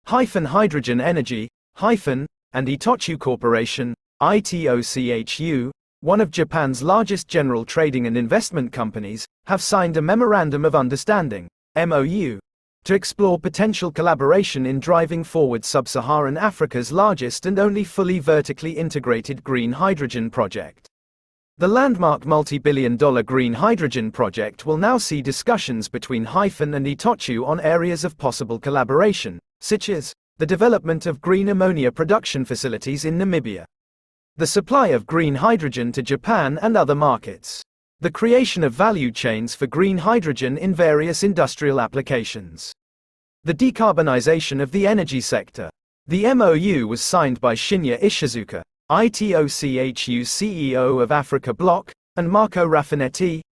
Hydrogen Energy, and Itochu Corporation, ITOCHU, one of Japan's largest general trading and investment companies, have signed a Memorandum of Understanding, MOU, to explore potential collaboration in driving forward Sub-Saharan Africa's largest and only fully vertically integrated green hydrogen project. The landmark multi-billion-dollar green hydrogen project will now see discussions between and Itochu on areas of possible collaboration, such as the development of green ammonia production facilities in Namibia, the supply of green hydrogen to Japan and other markets, the creation of value chains for green hydrogen in various industrial applications, the decarbonization of the energy sector. The MOU was signed by Shinya Ishizuka, ITOCHU CEO of Africa Bloc, and Marco Raffanetti,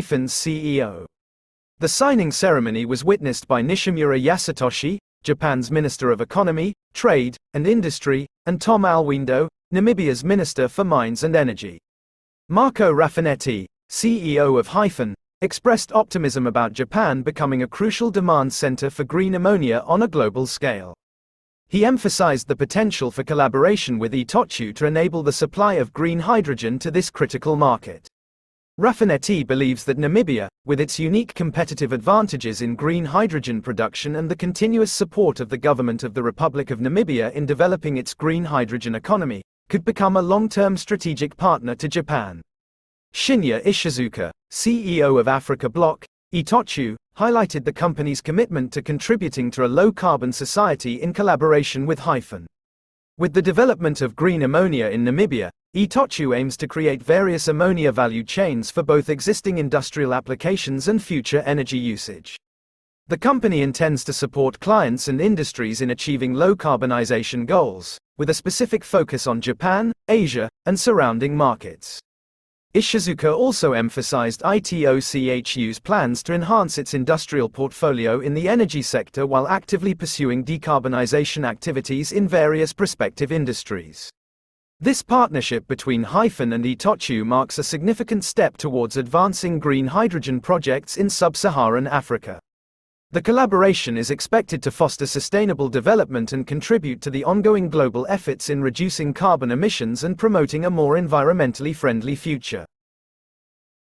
CEO. The signing ceremony was witnessed by Nishimura Yasutoshi, Japan's Minister of Economy, Trade, and Industry, and Tom Alwindo, Namibia's Minister for Mines and Energy. Marco Raffanetti, CEO of expressed optimism about Japan becoming a crucial demand center for green ammonia on a global scale. He emphasized the potential for collaboration with Itochu to enable the supply of green hydrogen to this critical market. Raffanetti believes that Namibia, with its unique competitive advantages in green hydrogen production and the continuous support of the government of the Republic of Namibia in developing its green hydrogen economy, could become a long-term strategic partner to Japan. Shinya Ishizuka, CEO of Africa Bloc, Itochu, highlighted the company's commitment to contributing to a low-carbon society in collaboration with With the development of green ammonia in Namibia, Itochu aims to create various ammonia value chains for both existing industrial applications and future energy usage. The company intends to support clients and industries in achieving low carbonization goals, with a specific focus on Japan, Asia, and surrounding markets. Ishizuka also emphasized ITOCHU's plans to enhance its industrial portfolio in the energy sector while actively pursuing decarbonization activities in various prospective industries. This partnership between and Itochu marks a significant step towards advancing green hydrogen projects in sub-Saharan Africa. The collaboration is expected to foster sustainable development and contribute to the ongoing global efforts in reducing carbon emissions and promoting a more environmentally friendly future.